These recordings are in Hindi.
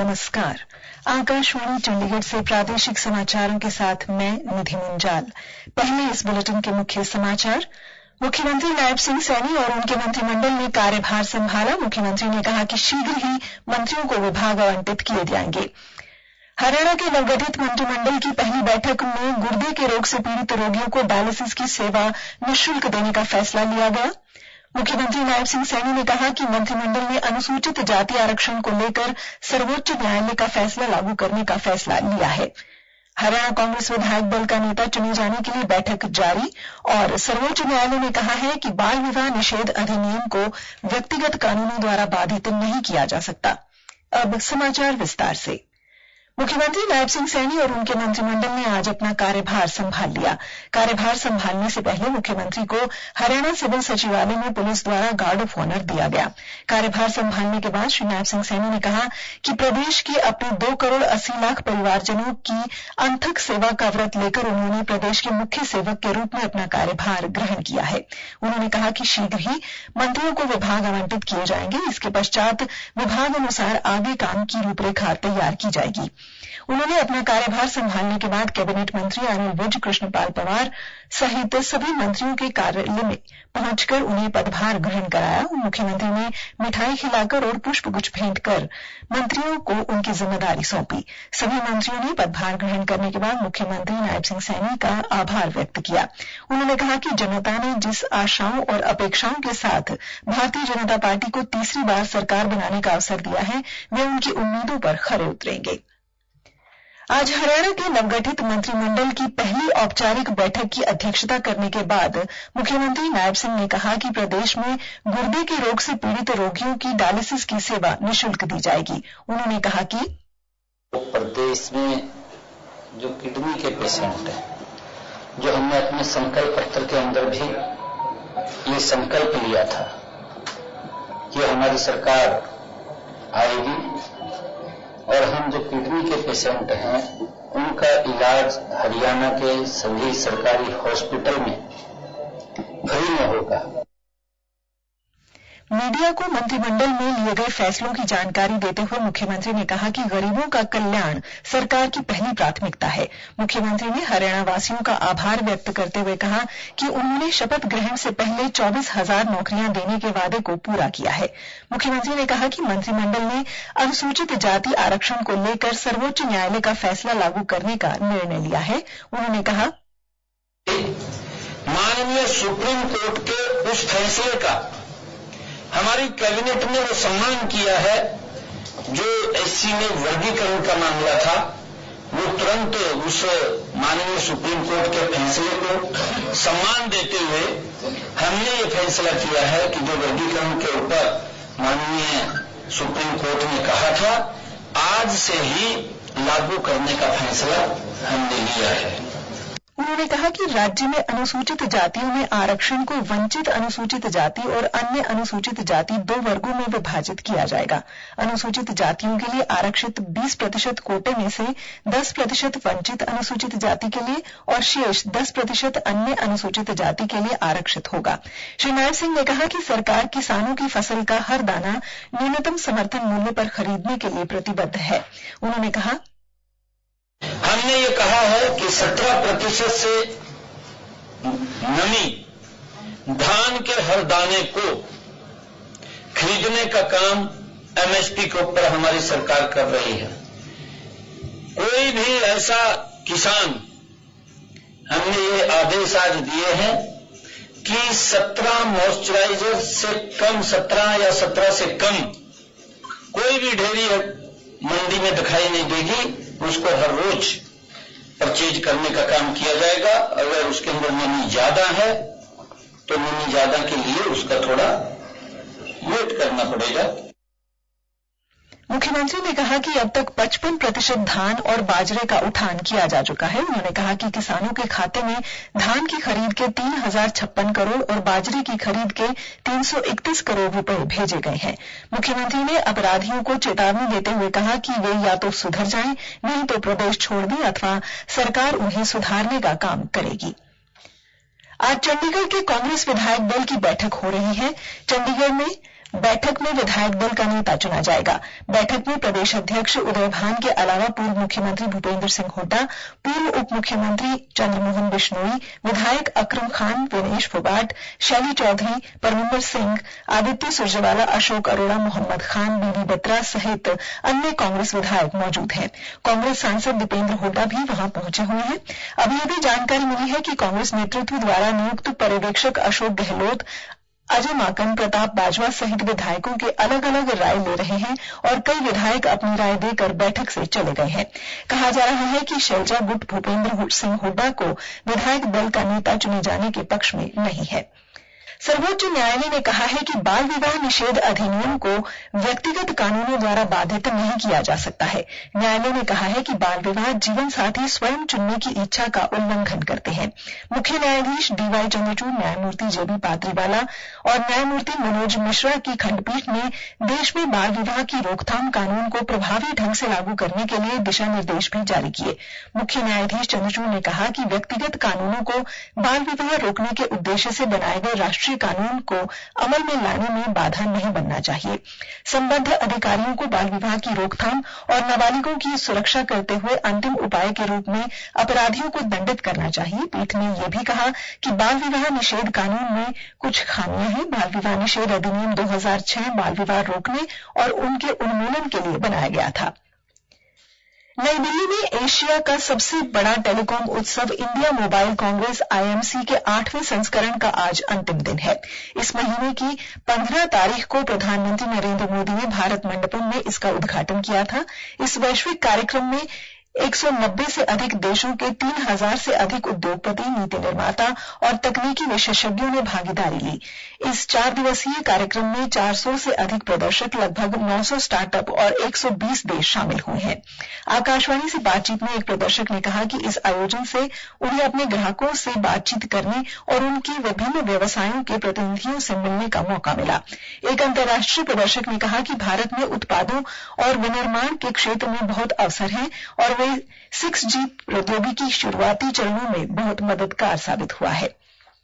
नमस्कार। आकाशवाणी चंडीगढ़ से प्रादेशिक समाचारों के साथ मैं निधि मुंजाल। पहले इस बुलेटिन के मुख्य समाचार। मुख्यमंत्री नायब सिंह सैनी और उनके मंत्रिमंडल ने कार्यभार संभाला। मुख्यमंत्री ने कहा कि शीघ्र ही मंत्रियों को विभाग आवंटित किए जाएंगे। हरियाणा के नवगठित मंत्रिमंडल की पहली बैठक में गुर्दे के रोग से पीड़ित रोगियों को डायलिसिस की सेवा निःशुल्क देने का फैसला लिया गया। मुख्यमंत्री नायब सिंह सैनी ने कहा कि मंत्रिमंडल ने अनुसूचित जाति आरक्षण को लेकर सर्वोच्च न्यायालय का फैसला लागू करने का फैसला लिया है। हरियाणा कांग्रेस विधायक दल का नेता चुने जाने के लिए बैठक जारी और सर्वोच्च न्यायालय ने कहा है कि बाल विवाह निषेध अधिनियम को व्यक्तिगत कानूनों द्वारा बाधित नहीं किया जा सकता। अब समाचार विस्तार से। मुख्यमंत्री नायब सिंह सैनी और उनके मंत्रिमंडल ने आज अपना कार्यभार संभाल लिया। कार्यभार संभालने से पहले मुख्यमंत्री को हरियाणा सिविल सचिवालय में पुलिस द्वारा गार्ड ऑफ ऑनर दिया गया। कार्यभार संभालने के बाद श्री नायब सिंह सैनी ने कहा कि प्रदेश के अपने 2 करोड़ 80 लाख परिवारजनों की अनथक सेवा का व्रत लेकर उन्होंने प्रदेश के मुख्य सेवक के रूप में अपना कार्यभार ग्रहण किया है। उन्होंने कहा कि शीघ्र ही मंत्रियों को विभाग आवंटित किए जाएंगे। इसके पश्चात विभाग अनुसार आगे काम की रूपरेखा तैयार की जाएगी। उन्होंने अपना कार्यभार संभालने के बाद कैबिनेट मंत्री अनिल विज, कृष्णपाल पंवार सहित सभी मंत्रियों के कार्यालय में पहुंचकर उन्हें पदभार ग्रहण कराया। मुख्यमंत्री ने मिठाई खिलाकर और पुष्पगुच्छ भेंट कर मंत्रियों को उनकी जिम्मेदारी सौंपी। सभी मंत्रियों ने पदभार ग्रहण करने के बाद मुख्यमंत्री नायब सिंह सैनी का आभार व्यक्त किया। उन्होंने कहा कि जनता ने जिस आशाओं और अपेक्षाओं के साथ भारतीय जनता पार्टी को तीसरी बार सरकार बनाने का अवसर दिया है, वे उनकी उम्मीदों पर खरे उतरेंगे। आज हरियाणा के नवगठित मंत्रिमंडल की पहली औपचारिक बैठक की अध्यक्षता करने के बाद मुख्यमंत्री नायब सिंह ने कहा कि प्रदेश में गुर्दे के रोग से पीड़ित रोगियों की डायलिसिस की सेवा निःशुल्क दी जाएगी। उन्होंने कहा कि प्रदेश में जो किडनी के पेशेंट हैं, जो हमने अपने संकल्प पत्र के अंदर भी ये संकल्प लिया था कि हमारी सरकार आएगी और हम जो किडनी के पेशेंट हैं उनका इलाज हरियाणा के सभी सरकारी हॉस्पिटल में फ्री में होगा। मीडिया को मंत्रिमंडल में लिए गए फैसलों की जानकारी देते हुए मुख्यमंत्री ने कहा कि गरीबों का कल्याण सरकार की पहली प्राथमिकता है। मुख्यमंत्री ने हरियाणा वासियों का आभार व्यक्त करते हुए कहा कि उन्होंने शपथ ग्रहण से पहले 24,000 नौकरियां देने के वादे को पूरा किया है। मुख्यमंत्री ने कहा कि मंत्रिमंडल ने अनुसूचित जाति आरक्षण को लेकर सर्वोच्च न्यायालय का फैसला लागू करने का निर्णय लिया है। उन्होंने कहा, माननीय सुप्रीम कोर्ट के उस फैसले का हमारी कैबिनेट ने वो सम्मान किया है। जो एससी में वर्गीकरण का मामला था, वो तुरंत उस माननीय सुप्रीम कोर्ट के फैसले को सम्मान देते हुए हमने ये फैसला किया है कि जो वर्गीकरण के ऊपर माननीय सुप्रीम कोर्ट ने कहा था, आज से ही लागू करने का फैसला हमने लिया है। उन्होंने कहा कि राज्य में अनुसूचित जातियों में आरक्षण को वंचित अनुसूचित जाति और अन्य अनुसूचित जाति 2 वर्गों में विभाजित किया जाएगा। अनुसूचित जातियों के लिए आरक्षित 20% कोटे में से 10% वंचित अनुसूचित जाति के लिए और शेष 10% अन्य अनुसूचित जाति के लिए आरक्षित होगा। श्री नायब सिंह ने कहा कि सरकार किसानों की फसल का हर दाना न्यूनतम समर्थन मूल्य पर खरीदने के लिए प्रतिबद्ध है। उन्होंने कहा, हमने ये कहा है कि 17% से नमी धान के हर दाने को खरीदने का काम एमएसपी के ऊपर हमारी सरकार कर रही है। कोई भी ऐसा किसान, हमने ये आदेश आज दिए हैं कि 17 मॉइस्चराइजर से कम, 17 या 17 से कम कोई भी ढेरी मंडी में दिखाई नहीं देगी। उसको हर रोज परचेज करने का काम किया जाएगा। अगर उसके अंदर नमी ज्यादा है तो नमी ज्यादा के लिए उसका थोड़ा वेट करना पड़ेगा। मुख्यमंत्री ने कहा कि अब तक 55% धान और बाजरे का उठान किया जा चुका है। उन्होंने कहा कि किसानों के खाते में धान की खरीद के 3,056 करोड़ और बाजरे की खरीद के 331 करोड़ रुपए भेजे गए हैं। मुख्यमंत्री ने अपराधियों को चेतावनी देते हुए कहा कि वे या तो सुधर जाएं, नहीं तो प्रदेश छोड़ दें अथवा सरकार उन्हें सुधारने का काम करेगी। आज चंडीगढ़ के कांग्रेस विधायक दल की बैठक हो रही है। चंडीगढ़ में बैठक में विधायक दल का नेता चुना जाएगा। बैठक में प्रदेश अध्यक्ष उदय भान के अलावा पूर्व मुख्यमंत्री भूपेंद्र सिंह हुड्डा, पूर्व उप मुख्यमंत्री चंद्रमोहन बिश्नोई, विधायक अकरम खान, विनेश फोगाट, शैली चौधरी, परमिंदर सिंह, आदित्य सुरजेवाला, अशोक अरोड़ा, मोहम्मद खान, बीबी बत्रा सहित अन्य कांग्रेस विधायक मौजूद हैं। कांग्रेस सांसद दीपेंद्र हुड्डा भी वहां पहुंचे हुए हैं। अभी जानकारी मिली है कि कांग्रेस नेतृत्व द्वारा नियुक्त पर्यवेक्षक अशोक गहलोत, अजय माकन, प्रताप बाजवा सहित विधायकों के अलग अलग राय ले रहे हैं और कई विधायक अपनी राय देकर बैठक से चले गए हैं। कहा जा रहा है कि शैलजा गुट भूपेंद्र सिंह हुड्डा को विधायक दल का नेता चुने जाने के पक्ष में नहीं है। सर्वोच्च न्यायालय ने कहा है कि बाल विवाह निषेध अधिनियम को व्यक्तिगत कानूनों द्वारा बाधित नहीं किया जा सकता है। न्यायालय ने कहा है कि बाल विवाह जीवन साथी स्वयं चुनने की इच्छा का उल्लंघन करते हैं। मुख्य न्यायाधीश डीवाई चंद्रचूड़, न्यायमूर्ति जेबी पाद्रीवाला और न्यायमूर्ति मनोज मिश्रा की खंडपीठ ने देश में बाल विवाह की रोकथाम कानून को प्रभावी ढंग से लागू करने के लिए दिशा निर्देश भी जारी किए। मुख्य न्यायाधीश चंद्रचूड़ ने कहा कि व्यक्तिगत कानूनों को बाल विवाह रोकने के उद्देश्य से बनाए गए राष्ट्रीय कानून को अमल में लाने में बाधा नहीं बनना चाहिए। संबद्ध अधिकारियों को बाल विवाह की रोकथाम और नाबालिगों की सुरक्षा करते हुए अंतिम उपाय के रूप में अपराधियों को दंडित करना चाहिए। पीठ ने यह भी कहा कि बाल विवाह निषेध कानून में कुछ खामियां हैं। बाल विवाह निषेध अधिनियम 2006 बाल विवाह रोकने और उनके उन्मूलन के लिए बनाया गया था। नई दिल्ली में एशिया का सबसे बड़ा टेलीकॉम उत्सव इंडिया मोबाइल कांग्रेस IMC के 8वें संस्करण का आज अंतिम दिन है। इस महीने की 15 तारीख को प्रधानमंत्री नरेंद्र मोदी ने भारत मंडपम में इसका उद्घाटन किया था। इस वैश्विक कार्यक्रम में 190 से अधिक देशों के 3000 से अधिक उद्योगपति, नीति निर्माता और तकनीकी विशेषज्ञों ने भागीदारी ली। इस 4 दिवसीय कार्यक्रम में 400 से अधिक प्रदर्शक, लगभग 900 स्टार्टअप और 120 देश शामिल हुए हैं। आकाशवाणी से बातचीत में एक प्रदर्शक ने कहा कि इस आयोजन से उन्हें अपने ग्राहकों से बातचीत करने और उनके विभिन्न व्यवसायों के प्रतिनिधियों से मिलने का मौका मिला। एक अंतर्राष्ट्रीय प्रदर्शक ने कहा कि भारत में उत्पादों और विनिर्माण के क्षेत्र में बहुत अवसर हैं और 6G प्रौद्योगिकी शुरुआती चरणों में बहुत मददगार साबित हुआ है।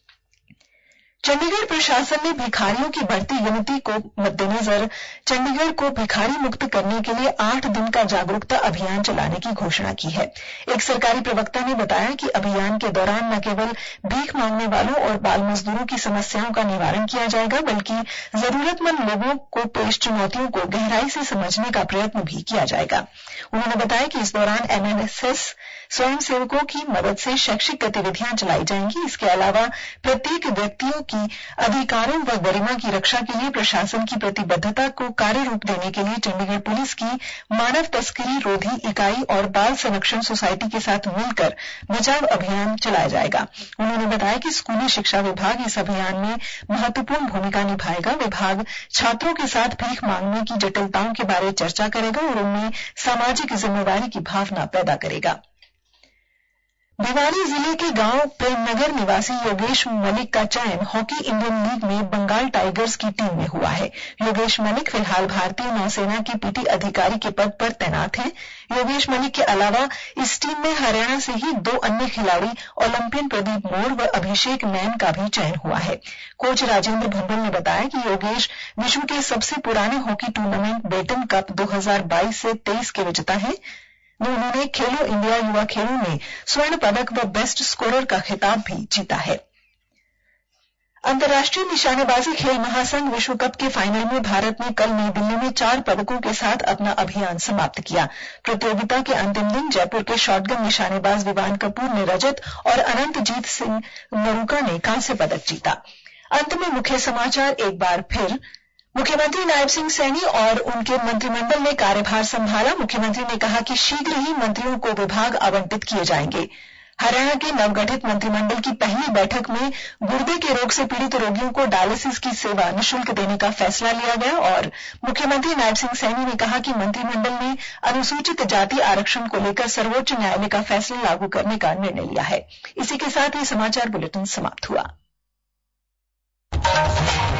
चंडीगढ़ प्रशासन ने भिखारियों की बढ़ती गिनती को मद्देनजर चंडीगढ़ को भिखारी मुक्त करने के लिए 8 दिन का जागरूकता अभियान चलाने की घोषणा की है। एक सरकारी प्रवक्ता ने बताया कि अभियान के दौरान न केवल भीख मांगने वालों और बाल मजदूरों की समस्याओं का निवारण किया जाएगा, बल्कि जरूरतमंद लोगों को पेश चुनौतियों को गहराई से समझने का प्रयत्न भी किया जाएगा। उन्होंने बताया कि इस दौरान MNSS स्वयंसेवकों की मदद से शैक्षिक गतिविधियां चलाई जाएंगी। इसके अलावा प्रत्येक व्यक्तियों की अधिकारों व गरिमा की रक्षा के लिए प्रशासन की प्रतिबद्धता को कार्य रूप देने के लिए चंडीगढ़ पुलिस की मानव तस्करी रोधी इकाई और बाल संरक्षण सोसाइटी के साथ मिलकर बचाव अभियान चलाया जाएगा। उन्होंने बताया कि स्कूली शिक्षा विभाग इस अभियान में महत्वपूर्ण भूमिका निभाएगा। विभाग छात्रों के साथ भीख मांगने की जटिलताओं के बारे चर्चा करेगा और उनमें सामाजिक जिम्मेदारी की भावना पैदा करेगा। भिवानी जिले के गांव प्रेमनगर निवासी योगेश मलिक का चयन हॉकी इंडियन लीग में बंगाल टाइगर्स की टीम में हुआ है। योगेश मलिक फिलहाल भारतीय नौसेना के PT अधिकारी के पद पर तैनात हैं। योगेश मलिक के अलावा इस टीम में हरियाणा से ही 2 अन्य खिलाड़ी ओलंपियन प्रदीप मोर व अभिषेक नैन का भी चयन हुआ है। कोच राजेंद्र भंडल ने बताया कि योगेश विश्व के सबसे पुराने हॉकी टूर्नामेंट बेटन कप 2022 से 23 के विजेता है। उन्होंने खेलो इंडिया युवा खेलों में स्वर्ण पदक व बेस्ट स्कोरर का खिताब भी जीता है। अंतर्राष्ट्रीय निशानेबाजी खेल महासंघ विश्व कप के फाइनल में भारत ने कल नई दिल्ली में 4 पदकों के साथ अपना अभियान समाप्त किया। प्रतियोगिता के अंतिम दिन जयपुर के शॉटगन निशानेबाज विवान कपूर ने रजत और अनंतजीत सिंह मरूका ने कांस्य पदक जीता। अंत में मुख्य समाचार एक बार फिर। मुख्यमंत्री नायब सिंह सैनी और उनके मंत्रिमंडल ने कार्यभार संभाला। मुख्यमंत्री ने कहा कि शीघ्र ही मंत्रियों को विभाग आवंटित किए जाएंगे। हरियाणा के नवगठित मंत्रिमंडल की पहली बैठक में गुर्दे के रोग से पीड़ित रोगियों को डायलिसिस की सेवा निःशुल्क देने का फैसला लिया गया। और मुख्यमंत्री नायब सिंह सैनी ने कहा कि मंत्रिमंडल ने अनुसूचित जाति आरक्षण को लेकर सर्वोच्च न्यायालय का फैसला लागू करने का निर्णय लिया है। इसी के साथ ये समाचार बुलेटिन समाप्त हुआ।